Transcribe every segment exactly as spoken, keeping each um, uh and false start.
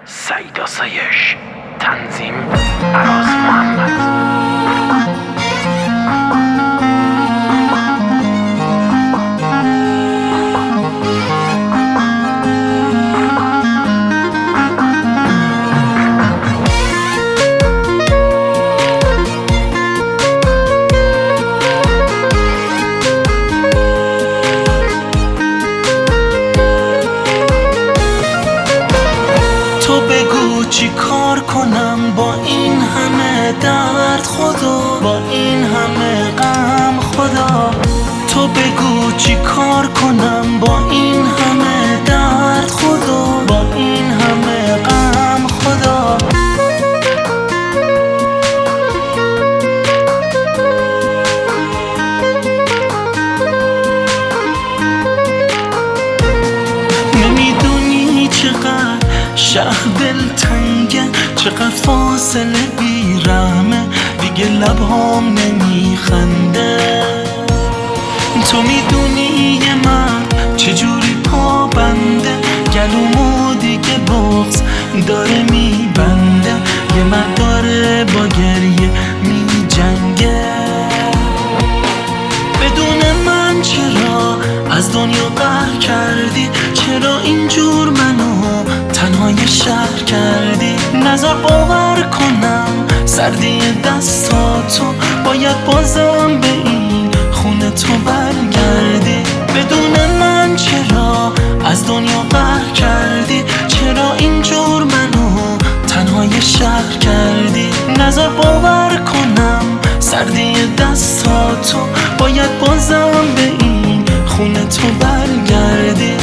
سعید آسایش، تنظیم عراض محمد. تو بگو چی کار کنم با این همه درد خدا، با این همه غم خدا. تو بگو چی کار کنم با این همه درد خدا، با این همه غم خدا. نمیدونی چقدر شهر دل تنگه، چقدر فاصله بیرحمه، دیگه لبهام نمیخنده. تو میدونی یه من چجوری پا بنده، گلومو دیگه بغض داره میبنده، یه من داره با گریه میجنگه. بدون من چرا از دنیا قهر کردی؟ چرا اینجور منو تنهای شهر کردی؟ نظر باور کنم سردی دستاتو، باید بازم به این خونه تو برگردی. بدون من چرا از دنیا قهر کردی؟ چرا اینجور منو تنهای شهر کردی؟ نظر باور کنم سردی دستاتو، باید بازم به این خونه تو برگردی.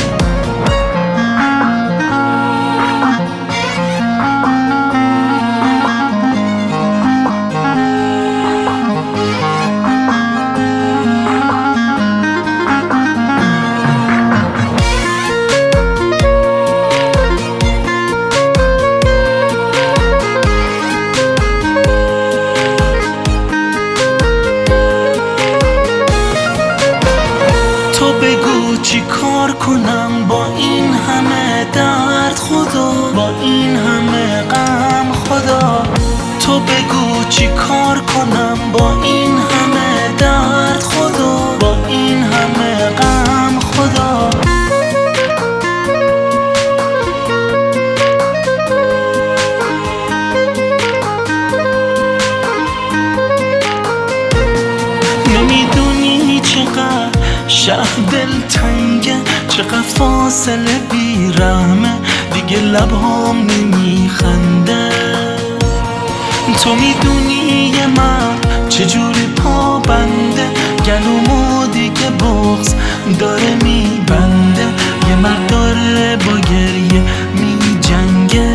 تو بگو چی کار کنم با این همه درد خدا، با این همه غم خدا. تو بگو چی کار کنم با این همه درد خدا، با این همه غم خدا. نمیدونی چقدر شهر دل تنگه، چقدر فاصله بیرحمه، دیگه لبهام نمیخنده. تو میدونی یه من چجوری پا بنده، گلومو دیگه بغض داره میبنده، یه مرد داره با گریه میجنگه.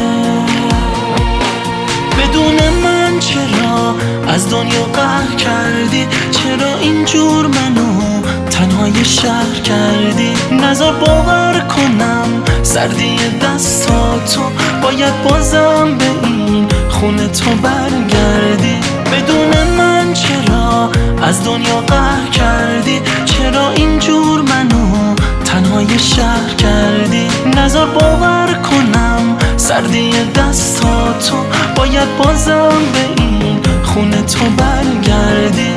بدون من چرا از دنیا قهر کردی؟ چرا اینجور منو تنهای شهر کردی؟ نظر باور کنم سردی دستاتو، باید بازم به این خونه تو برگردی. بدون من چرا از دنیا قهر کردی؟ چرا اینجور منو تنهای شهر کردی؟ نظر باور کنم سردی دستاتو، باید بازم به این خونه تو برگردی.